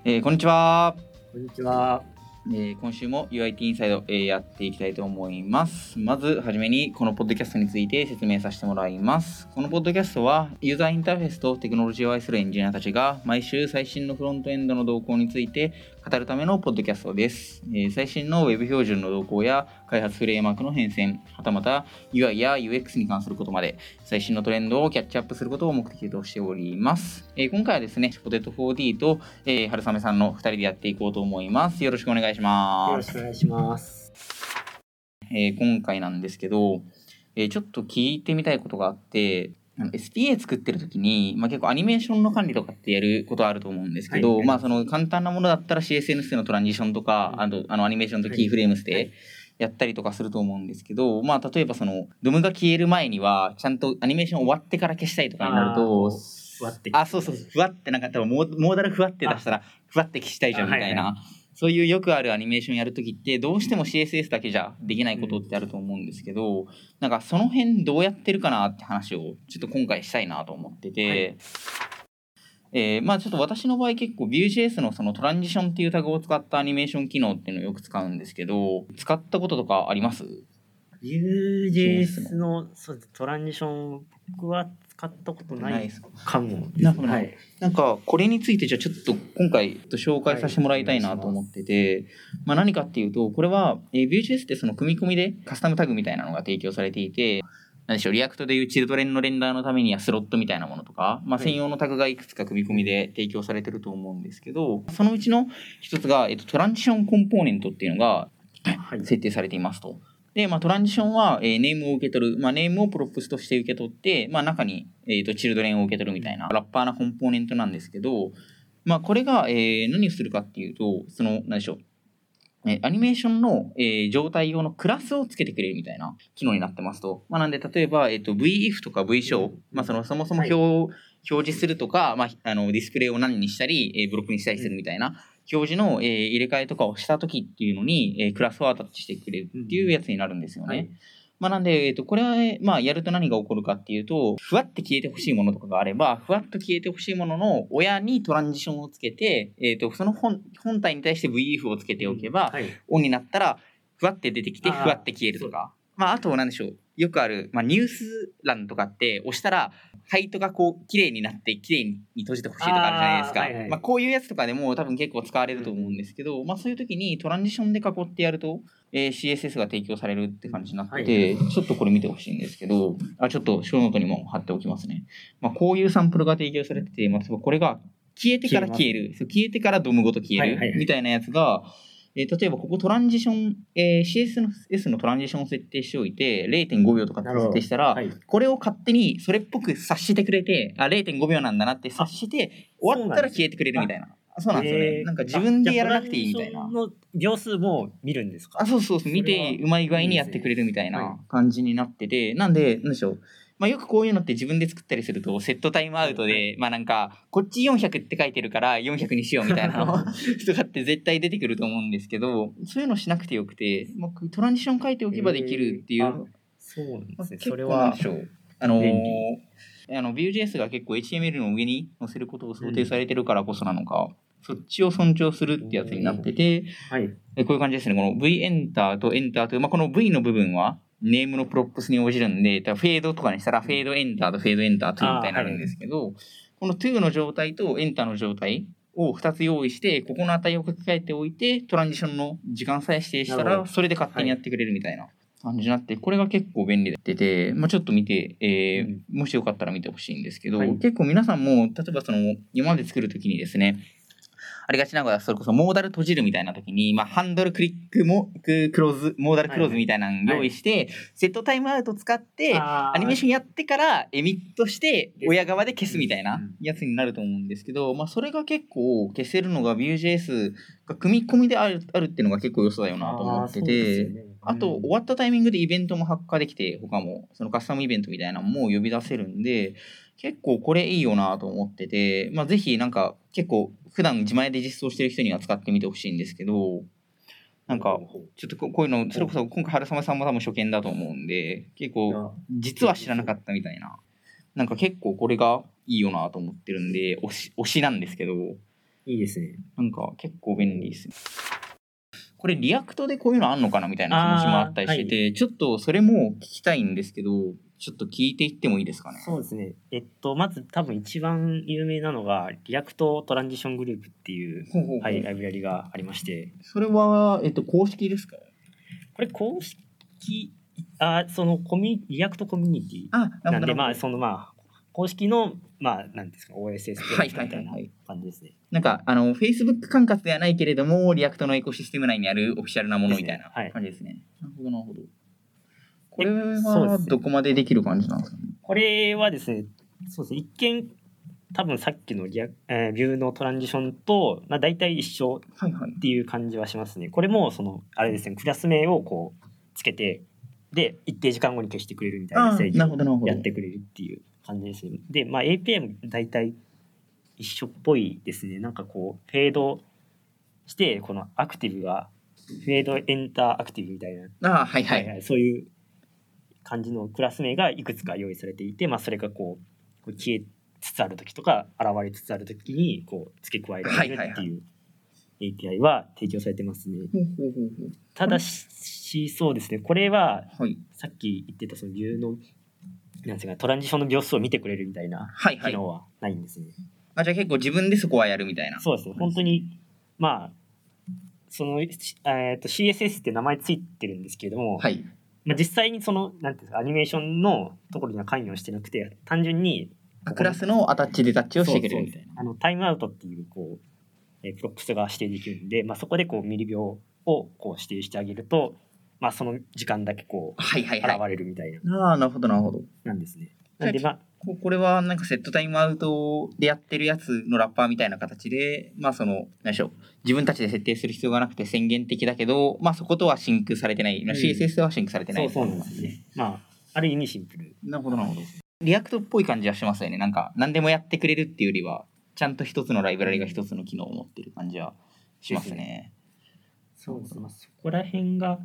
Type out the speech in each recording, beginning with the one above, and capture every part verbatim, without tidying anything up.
えー、こんにちは。 こんにちは。 えー、今週も ユーアイティー インサイド、えー、やっていきたいと思います。まずはじめにこのポッドキャストについて説明させてもらいます。このポッドキャストはユーザーインターフェースとテクノロジーを愛するエンジニアたちが毎週最新のフロントエンドの動向について語るためのポッドキャストです。えー、最新の Web 標準の動向や開発フレームワークの変遷、はたまた ユーアイ や ユーエックス に関することまで最新のトレンドをキャッチアップすることを目的としております。えー、今回はですね、ポテト フォーディー と、えー、春雨さんのふたりでやっていこうと思います。よろしくお願いします。 よろしくお願いします。 えー、今回なんですけど、えー、ちょっと聞いてみたいことがあって、エスピーエー 作ってる時に、まあ、結構アニメーションの管理とかってやることあると思うんですけど、はい、まあその簡単なものだったら シーエスエヌ のトランジションとか、はい、あとあのアニメーションとキーフレームスでやったりとかすると思うんですけど、まあ例えばそのドムが消える前にはちゃんとアニメーション終わってから消したいとかになると、 ふわって、 あ、そうそう、ふわってなんか多分モーダルふわって出したらふわって消したいじゃんみたいな。そういうよくあるアニメーションやるときってどうしても シーエスエス だけじゃできないことってあると思うんですけど、うん、なんかその辺どうやってるかなって話をちょっと今回したいなと思ってて、はい、えー、まあちょっと私の場合結構 Vue.js のそのトランジションっていうタグを使ったアニメーション機能っていうのをよく使うんですけど、使ったこととかあります？ Vue.js のそうトランジション僕は使ったことないかもです。 なるほど、はい、なんかこれについてじゃあちょっと今回紹介させてもらいたいなと思ってて、はい、まあ、何かっていうとこれは Vue.js ってその組み込みでカスタムタグみたいなのが提供されていて、何でしょう、リアクトでいうチルドレンのレンダーのためにはスロットみたいなものとか、まあ、専用のタグがいくつか組み込みで提供されてると思うんですけど、そのうちの一つが、えっと、トランジションコンポーネントっていうのが設定されていますと。で、まあ、トランジションは、えー、ネームを受け取る。まあ、ネームをプロップスとして受け取って、まあ、中に、えっと、チルドレンを受け取るみたいな、ラッパーなコンポーネントなんですけど、まあ、これが、えー、何をするかっていうと、その、何でしょう。えー、アニメーションの、えー、状態用のクラスをつけてくれるみたいな機能になってますと。まあ、なんで、例えば、えっと、ブイイフ とか ブイショー、まあ、その、そもそも表、はい、表示するとか、まあ、あの、ディスプレイを何にしたり、えー、ブロックにしたりするみたいな、表示の、えー、入れ替えとかをしたときっていうのに、えー、クラスをアタッチしてくれるっていうやつになるんですよね。はい、まあ、なんで、えっと、これは、まあ、やると何が起こるかっていうと、ふわって消えてほしいものとかがあれば、ふわっと消えてほしいものの親にトランジションをつけて、えっと、その 本, 本体に対して ブイイフ をつけておけば、うん、はい、オンになったら、ふわって出てきて、ふわって消えるとか。まあ、あと、なんでしょう。よくある、まあ、ニュース欄とかって押したら、ハイトがこう、綺麗になって、綺麗に閉じてほしいとかあるじゃないですか。はいはい、まあ、こういうやつとかでも多分結構使われると思うんですけど、うん、まあ、そういう時にトランジションで囲ってやると、えー、シーエスエス が提供されるって感じになってて、はい、ちょっとこれ見てほしいんですけど、あ、ちょっとショーノートにも貼っておきますね。まあ、こういうサンプルが提供されてて、まあ、これが消えてから消える、そう消えてからドムごと消える、はいはいはい、みたいなやつが、えー、例えばここトランジション、えー、シーエスエス のトランジションを設定しておいて れいてんごびょうとかって設定したら、はい、これを勝手にそれっぽく察してくれて、あ、れいてんごびょうなんだなって察して終わったら消えてくれるみたいな。そうなんですよね。えー、なんか自分でやらなくていいみたいな。 の秒数も見るんですか？ あ、そうそうそう、見てうまい具合にやってくれるみたいな感じになってて、なんで、なんでしょう。まあ、よくこういうのって自分で作ったりするとセットタイムアウトで、はい、まあなんかこっちよんひゃくって書いてるからよんひゃくにしようみたいなのとかって絶対出てくると思うんですけど、そういうのしなくてよくて、まあ、トランジション書いておけばできるっていう、えー、 そうなんですね。 それはでしょう。あのー、あの Vue.js が結構 エイチティーエムエル の上に載せることを想定されてるからこそなのか、うん、そっちを尊重するってやつになってて、はい、こういう感じですね。この vEnter と Enter という、まあ、この V の部分はネームのプロップスに応じるんで、フェードとかにしたらフェードエンターとフェードエンタートゥみたいになるんですけど、はい、このトゥの状態とエンターの状態をふたつ用意して、ここの値を書き換えておいて、トランジションの時間さえ指定したら、それで勝手にやってくれるみたいな感じになって、これが結構便利でて、まあ、ちょっと見て、えーうん、もしよかったら見てほしいんですけど、はい、結構皆さんも、例えばその今まで作るときにですね、ありがちなのが、それこそモーダル閉じるみたいな時に、まあ、ハンドルクリックも、クローズ、モーダルクローズみたいなのを用意して、はいはい、セットタイムアウト使って、アニメーションやってから、エミットして、親側で消すみたいなやつになると思うんですけど、まあ、それが結構消せるのが Vue.js が組み込みである、あるっていうのが結構良さだよなと思ってて、あ, あと、終わったタイミングでイベントも発火できて、他も、そのカスタムイベントみたいなのも呼び出せるんで、結構これいいよなと思ってて、まあ、ぜひなんか結構普段自前で実装してる人には使ってみてほしいんですけど、なんかちょっとこういうの、それこそ今回春雨さんも多分初見だと思うんで、結構実は知らなかったみたいな、なんか結構これがいいよなと思ってるんで、推し、推しなんですけど、 いいですね。 なんか結構便利ですね。これリアクトでこういうのあんのかなみたいな気持ちもあったりしてて、はい、ちょっとそれも聞きたいんですけど、ちょっと聞いていってもいいですかね。 そうですね。えっとまず多分一番有名なのがリアクトトランジショングループっていうほうほうほう、 はい、ライブラリがありまして、 それはえっと公式ですか？ これ公式あそのコミリアクトコミュニティなんで、まあそのまあ公式のまあなんですか オーエスエス プロジェクトみたいな感じですね。 なんかあの Facebook 管轄ではないけれどもリアクトのエコシステム内にあるオフィシャルなものみたいな感じですね。なるほどなるほど。これはどこまでできる感じなんですかね。 これはですね、そうですね、一見多分さっきのリア、えー、ビューのトランジションと、まあ、大体一緒っていう感じはしますね。はいはい、これもそのあれですね、クラス名をこうつけてで一定時間後に消してくれるみたいな制御をやってくれるっていう感じですね。で、まあ、エーピーアイ も大体一緒っぽいですね。なんかこうフェードしてこのアクティブがフェードエンターアクティブみたいな、 あ、はいはいはいはい、そういう感じのクラス名がいくつか用意されていて、まあ、それがこう消えつつある時とか現れつつある時にこう付け加えられるっていう エーピーアイ は提供されてますね。ただしそうですね、これはさっき言ってたそのビューのなんですかトランジションの秒数を見てくれるみたいな機能はないんですね。 はいはい、あ、じゃあ結構自分でそこはやるみたいな。 そうですね、本当にまあその、えー、と シーエスエス って名前ついてるんですけれども、 はいまあ、実際にそのなんていうんですかアニメーションのところには関与してなくて単純にクラスのアタッチデタッチをしてくれるみたいな。 あのタイムアウトっていうこう、えー、プロプスが指定できるんで、まあ、そこでこうミリ秒をこう指定してあげると、まあ、その時間だけこう、はいはいはい、現れるみたいな。 ああ、なるほどなるほど。 なんですね。なんでまあこれはなんかセットタイムアウトでやってるやつのラッパーみたいな形で、まあその何でしょう、自分たちで設定する必要がなくて宣言的だけど、まあそことはシンクされてない、うん、シーエスエス はシンクされてない。 そうそうなんですね。まあある意味シンプル。 なるほどなるほど。リアクトっぽい感じはしますよね。なんか何でもやってくれるっていうよりは、ちゃんと一つのライブラリが一つの機能を持ってる感じはしますね。 そうですね。まあ、そこら辺が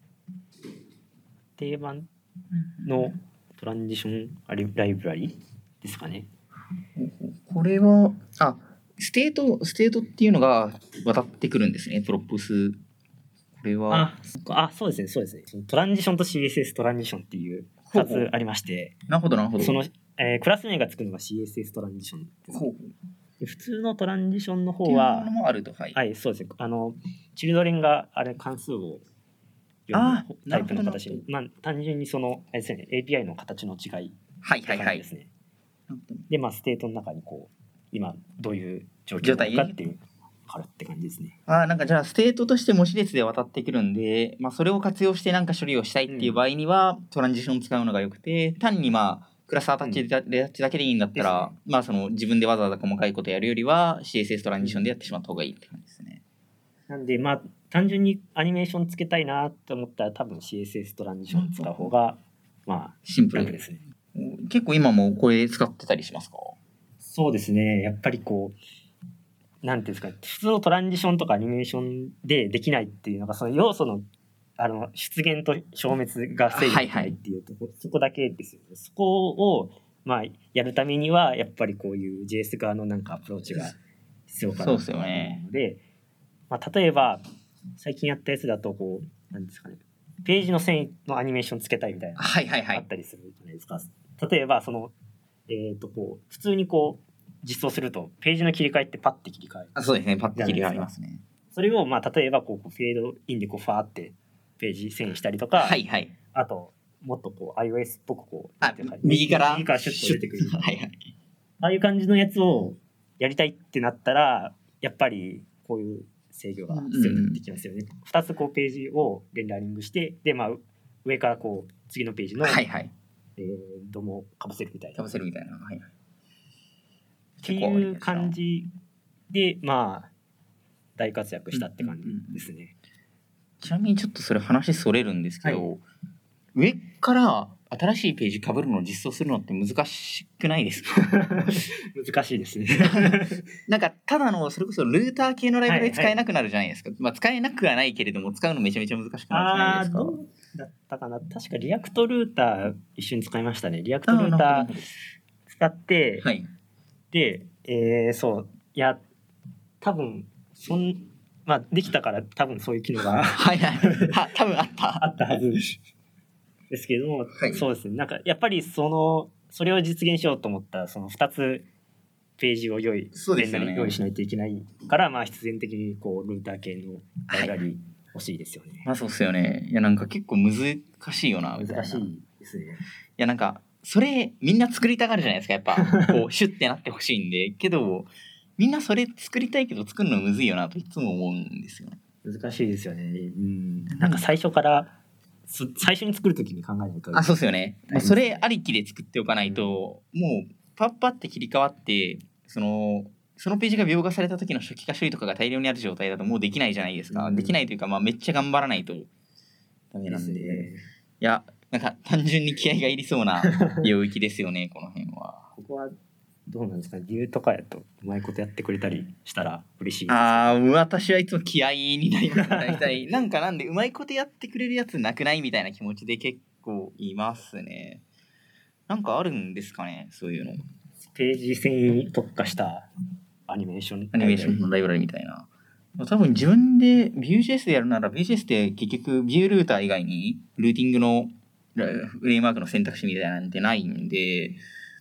定番のトランジションライブラリですかね。 これはあステートステートっていうのが渡ってくるんですね。プロップス。これはああそうですねそうですね。トランジションと シーエスエス トランジションっていうふたつありまして。 なるほどなるほど。 その、えー、クラス名がつくのが シーエスエス トランジションです、ね。で普通のトランジションの方はもあると、はい、 はい、そうですね。あのチルドレンがあれ関数を読むタイプの形に、まあ単純にそのあれですね エーピーアイ の形の違いですね。 はいはいはい。 でまあステートの中にこう今どういう状況なのかっていうあるって感じですね。 あなんかじゃあステートとして文字列で渡ってくるんで、まあ、それを活用してなんか処理をしたいっていう場合には、うん、トランジション使うのがよくて、単にまあクラスアタッチだけでいいんだったら、うん、まあその自分でわざわざ細かいことやるよりは シーエスエス トランジションでやってしまった方がいいって感じですね。 うん、なんでまあ単純にアニメーションつけたいなと思ったら多分 シーエスエス トランジション使う方が、うん、まあシンプルですね。 結構今もこれ使ってたりしますか？ そうですね。やっぱりこうなんていうんですか、普通のトランジションとかアニメーションでできないっていうのがその要素のあの出現と消滅が制御できないっていうところ、はいはい、そこだけですよね。そこをまあやるためにはやっぱりこういう ジェイエス 側のなんかアプローチが必要かなと思うので、そうですよね。まあ、例えば最近やったやつだとこうなんですかね、ページの線のアニメーションつけたいみたいなのがあったりするじゃないですか。はいはいはい、例えばそのえー、とこう普通にこう実装するとページの切り替えってパッて切り替える。 あ、そうですね、パッて切り替えますね。 それをまあ例えばこうフェードインでこうファーってページ遷移したりとか、 はいはい、 あともっとこう iOS っぽくこうあ右から右からシュッと出てくるはいはい、 ああいう感じのやつをやりたいってなったらやっぱりこういう制御が必要になってきますよね。うん、ふたつこうページをレンダリングしてでまあ上からこう次のページの、 はいはい、 えー、どうもかぶせるみたいな。 かぶせるみたいな。はいはい。 っていう感じでまあ大活躍したって感じですね。うんうんうん、 ちなみにちょっとそれ話それるんですけど、はい、上から新しいページ被るのを実装するのって難しくないですか？ 難しいですね。 なんかただのそれこそルーター系のライブラリ使えなくなるじゃないですか。はいはい、まあ使えなくはないけれども使うのめちゃめちゃ難しくなるじゃないですか。 あどうだったかな。確かリアクトルーター一緒に使いましたね。リアクトルーター使って、 はい、 で、えー、そうやっ多分そんまあできたから多分そういう機能がはいはいは多分あったあったはずですけれども、 はい、 そうですね。なんかやっぱりそのそれを実現しようと思ったらそのふたつページを用意、 そうですよね、 連打に用意しないといけないから、まあ必然的にこうルーター系のライブラリ欲しいですよね。 まあそうっすよね。いやなんか結構難しいよなみたいな。 難しいですね。 いやなんかそれみんな作りたがるじゃないですか、やっぱこうシュッてなってほしいんで、けどみんなそれ作りたいけど作るのむずいよなといつも思うんですよね。 難しいですよね。うん。なんか最初から最初に作るときに考えないと。 あ、そうですよね。もうそれありきで作っておかないと、うん、もうパッパって切り替わってそのそのページが描画された時の初期化処理とかが大量にある状態だともうできないじゃないですか。うん、できないというか、まあ、めっちゃ頑張らないとダメなんで、ね、いやなんか単純に気合がいりそうな領域ですよねこの辺は。 ここはどうなんですか、理由とかやとうまいことやってくれたりしたら嬉しいです。 ああ、私はいつも気合になります。大体なんかなんでうまいことやってくれるやつなくないみたいな気持ちで結構いますね。なんかあるんですかね、そういうの。 ページ遷移に特化したアニメーションアニメーションのライブラリみたいな。多分自分で Vue.js でやるなら Vue.js って結局 Vue ルーター以外にルーティングのフレームワークの選択肢みたいなんてないんで、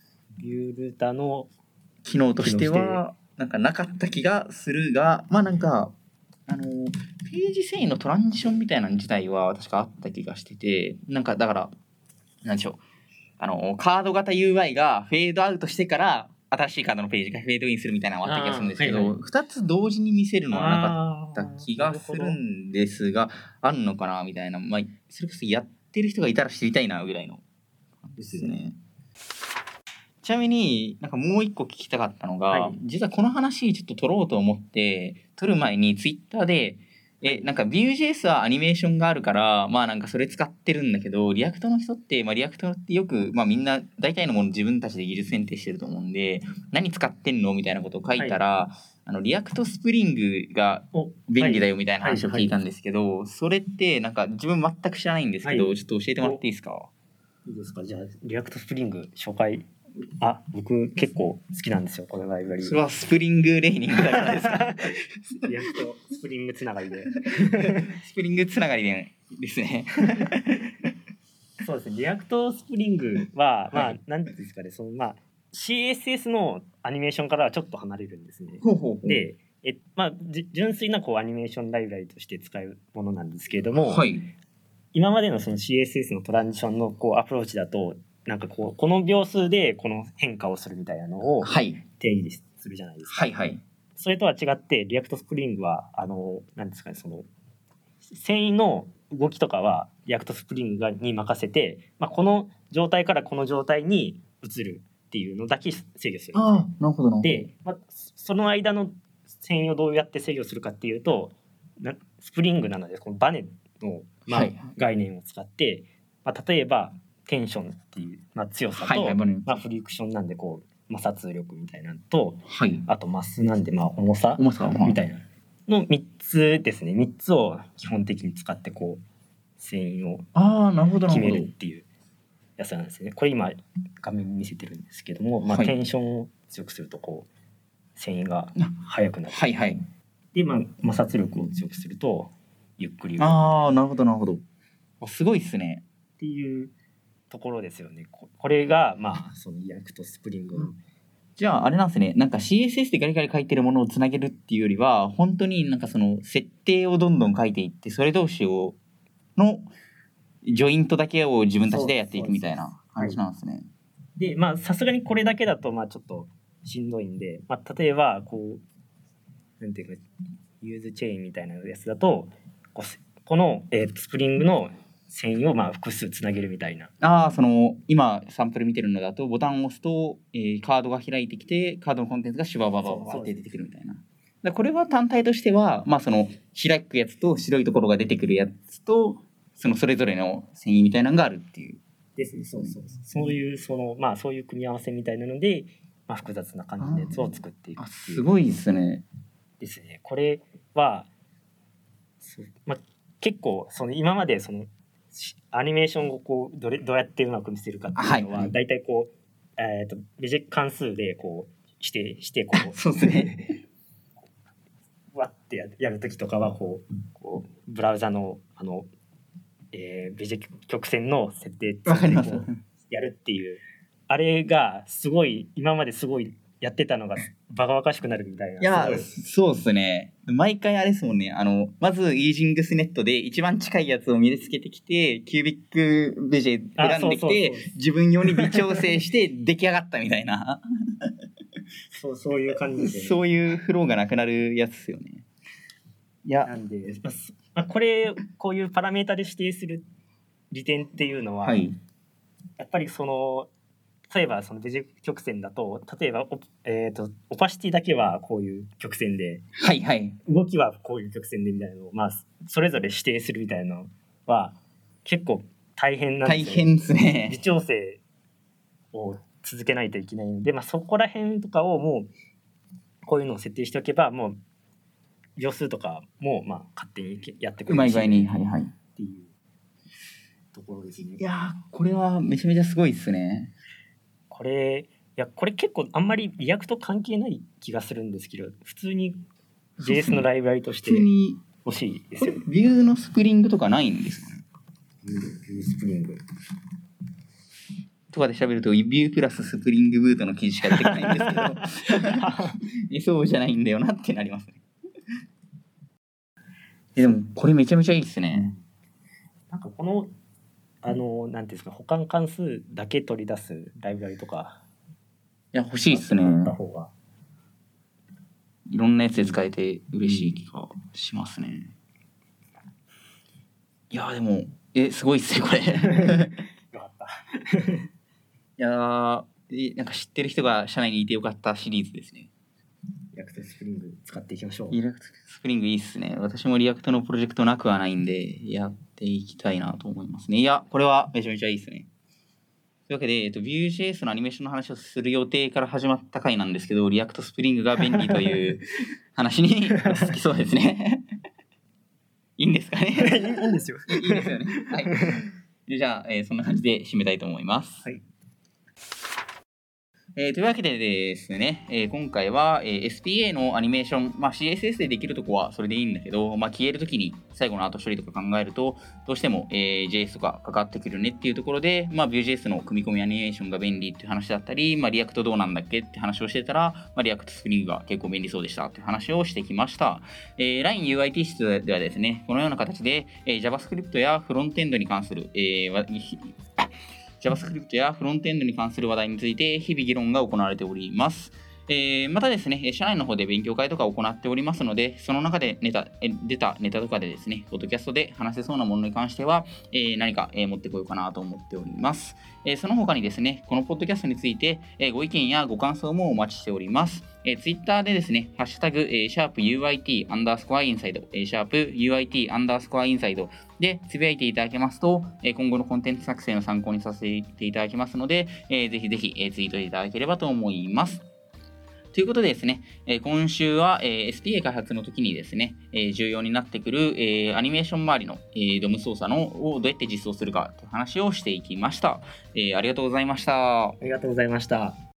Vue ルーターの機能としてはなんかなかった気がするが、まあなんかあのページ遷移のトランジションみたいなの自体は確かあった気がしてて、なんかだからなんでしょう、あのカード型 ユーアイ がフェードアウトしてから新しいカードのページがフェードインするみたいなのがあった気がするんですけど、はいはい、ふたつ同時に見せるのはなかった気がするんですが、あるのかなみたいな、まあ、それこそやってる人がいたら知りたいなぐらいのですね。ちなみになんかもう一個聞きたかったのが、はい、実はこの話ちょっと取ろうと思って取る前にツイッターでえなんか Vue.js はアニメーションがあるからまあなんかそれ使ってるんだけど、リアクトの人って、まあ、リアクトってよく、まあ、みんな大体のもの自分たちで技術選定してると思うんで、何使ってんのみたいなことを書いたら、はい、あのリアクトスプリングが便利だよみたいな話を聞いたんですけど、はいはいはい、それってなんか自分全く知らないんですけど、はい、ちょっと教えてもらっていいですか？ いいですか。じゃあリアクトスプリング紹介。あ、僕結構好きなんですよこのライブラリ。 それはスプリングレーニングだからですか？ リアクトスプリングつながりでスプリングつながりでですね。 そうですね。リアクトスプリングは、まあ何ですかね、そのまあ シーエスエス のアニメーションからはちょっと離れるんですね。 ほうほうほう。 で、えまあ純粋なこうアニメーションライブラリとして使うものなんですけれども、 はい、 今までのその シーエスエス のトランジションのこうアプローチだと。なんかこうこの秒数でこの変化をするみたいなのを定義するじゃないですか。 はいはい。 それとは違ってリアクトスプリングはあのなんですかね、その遷移の動きとかはリアクトスプリングに任せて、まあ、この状態からこの状態に移るっていうのだけ制御するんですね。 ああ、なるほどな。 で、まあ、その間の遷移をどうやって制御するかっていうと、スプリングなのでこのバネの、まあはい、概念を使って、まあ、例えばテンションっていう、まあ、強さと、はいはいまあ、フリクションなんでこう摩擦力みたいなのと、はい、あとマスなんでまあ重さみたいなのみっつですね。みっつを基本的に使ってこう遷移を決めるっていうやつなんですね。これ今画面見せてるんですけども、まあ、テンションを強くするとこう遷移が速くなる、はいはい、で、まあ、摩擦力を強くするとゆっくり。 ああ、なるほどなるほど。すごいっすねっていうところですよね。これがまあそのリアクトスプリングの、うん、 じゃああれなんですね。なんか シーエスエス でガリガリ書いてるものをつなげるっていうよりは、本当になんかその設定をどんどん書いていって、それ同士をのジョイントだけを自分たちでやっていくみたいな感じなんですね。 で、まあさすがにこれだけだとまあちょっとしんどいんで、まあ、例えばこうなんていうかユーズチェーンみたいなやつだと、こ, この、えー、スプリングの遷移をまあ複数つなげるみたいな。 ああ、その今サンプル見てるのだとボタンを押すと、えー、カードが開いてきてカードのコンテンツがシュバババババって出てくるみたいな。だこれは単体としては、まあ、その開くやつと白いところが出てくるやつとそのそれぞれの遷移みたいなのがあるっていうですね。そうそうそう。そういうそのまあそういう組み合わせみたいなので、まあ、複雑な感じのやつを作っていくっていう。 すごいですね。 ですね。これはまあ、結構その今までそのアニメーションをこうどれどうやってうまく見せるかっていうのは、はい、だいたいこう、えーと、ベジェ関数でこうしてしてこうそうですねってややるときとかはこうこうブラウザのあの、えー、ベジ曲線の設定わかります。 やるっていうあれがすごい今まですごいやってたのがバカバカしくなるみたいな。 いやそうですね。毎回あれですもんね。あのまずイージングスネットで一番近いやつを見つけてきてキュービックベジェ選んできて自分用に微調整して出来上がったみたいなそうそういう感じでそういうフローがなくなるやつですよね。いやなんで、まあ、これこういうパラメータで指定する利点っていうのは、 はい、 やっぱりその例えばそのベジ曲線だと例えば オ,、えー、とオパシティだけはこういう曲線で、 はいはい、 動きはこういう曲線でみたいなのを、まあ、それぞれ指定するみたいなのは結構大変なんですよね。 大変ですね。 微調整を続けないといけないので、まあ、そこら辺とかをもうこういうのを設定しておけばもう秒数とかもまあ勝手にやってくれるしうまい具合に、はいはい、 っていうところですね。 いやこれはめちゃめちゃすごいですね。 これいやこれ結構あんまりリアクト関係ない気がするんですけど普通に ジェイエス のライブラリとして欲しいですよね。 ビューのスプリングとかないんですかね。 ビュースプリングとかで調べるとビュープラススプリングブートの記事しか出てこないんですけどそうじゃないんだよなってなりますね。でもこれめちゃめちゃいいですね。 なんかこのあのなんていうんですか保管関数だけ取り出すライブラリとかいや欲しいですね。 あった方がいろんなやつで使えて嬉しい気がしますね。いやでもえすごいっすねこれ。 よかった。 いやーなんか知ってる人が社内にいてよかったシリーズですね。 リアクトスプリング使っていきましょう。 リアクトスプリングいいっすね。私もリアクトのプロジェクトなくはないんでやっていきたいなと思いますね。いやこれはめちゃめちゃいいっすね。というわけで、えっと、ビュージェイエス のアニメーションの話をする予定から始まった回なんですけど、リアクトスプリングが便利という話に落ち着きそうですね。いいんですかね。 いいんですよ。 いいですよね。はい。じゃあ、えー、そんな感じで締めたいと思います。 はい。 えー、というわけでですね、えー、今回は、えー、エスピーエー のアニメーション、まあ、シーエスエス でできるとこはそれでいいんだけど、まあ、消えるときに最後の後処理とか考えると、どうしても、えー、ジェイエス とかかかってくるねっていうところで、まあ、Vue.js の組み込みアニメーションが便利っていう話だったり、まあ、リアクトどうなんだっけって話をしてたら、まあ、リアクトスプリングが結構便利そうでしたっていう話をしてきました。えー、ラインユーアイティー 室ではですね、このような形で、えー、JavaScript やフロントエンドに関する、えー JavaScript やフロントエンドに関する話題について日々議論が行われております。えー、またですね、社内の方で勉強会とか行っておりますので、その中でネタえ出たネタとかでですね、ポッドキャストで話せそうなものに関しては、えー、何か、えー、持ってこようかなと思っております。えー、その他にですね、このポッドキャストについて、えー、ご意見やご感想もお待ちしております。えー、Twitter でですね、ハッシュタグ、えー、シャープ ユーアイティー アンダースコアインサイド、えー、シャープ ユーアイティー アンダースコアインサイドでつぶやいていただけますと、えー、今後のコンテンツ作成の参考にさせていただきますので、えー、ぜひぜひ、えー、ツイートいただければと思います。ということでですね、えー、今週は、えー、エスピーエー 開発の時にですね、えー、重要になってくる、えー、アニメーション周りの、えー、ドム操作のをどうやって実装するかという話をしていきました。えー、ありがとうございました。 ありがとうございました。